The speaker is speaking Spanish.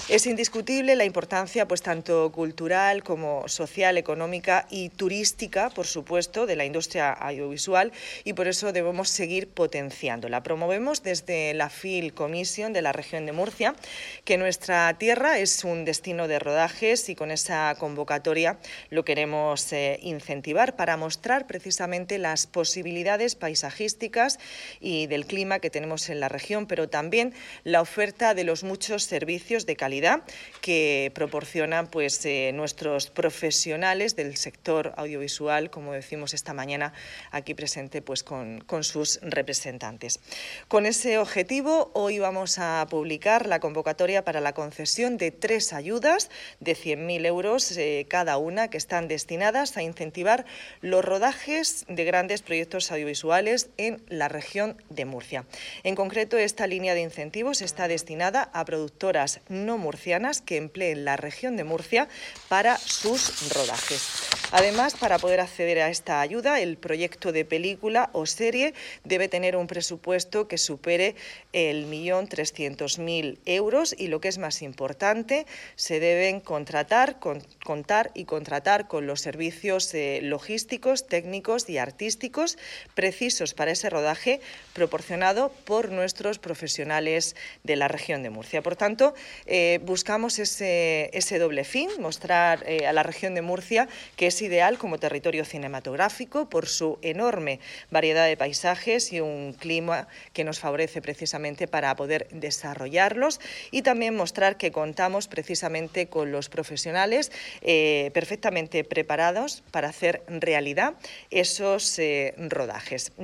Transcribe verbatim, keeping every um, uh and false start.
Es indiscutible la importancia, pues, tanto cultural como social, económica y turística, por supuesto, de la industria audiovisual, y por eso debemos seguir potenciándola. Promovemos desde la Film Commission de la región de Murcia que nuestra tierra es un destino de rodajes, y con esa convocatoria lo queremos eh, incentivar para mostrar precisamente las posibilidades paisajísticas y del clima que tenemos en la región, pero también la oferta de los muchos servicios de calidad que proporcionan, pues, eh, nuestros profesionales del sector audiovisual, como decimos esta mañana aquí presente, pues, con, con sus representantes. Con ese objetivo, hoy vamos a publicar la convocatoria para la concesión de tres ayudas de cien mil euros eh, cada una, que están destinadas a incentivar los rodajes de grandes proyectos audiovisuales en la región de Murcia. En concreto, esta línea de incentivos está destinada a productoras no murcianas que empleen la región de Murcia para sus rodajes. Además, para poder acceder a esta ayuda, el proyecto de película o serie debe tener un presupuesto que supere el millón trescientos mil euros y, lo que es más importante, se deben contratar, con, contar y contratar con los servicios eh, logísticos, técnicos y artísticos precisos para ese rodaje, proporcionado por nuestros profesionales de la región de Murcia. Por tanto, eh, buscamos ese, ese doble fin, mostrar eh, a la región de Murcia que es ideal como territorio cinematográfico por su enorme variedad de paisajes y un clima que nos favorece precisamente para poder desarrollarlos, y también mostrar que contamos precisamente con los profesionales eh, perfectamente preparados para hacer realidad esos eh, rodajes.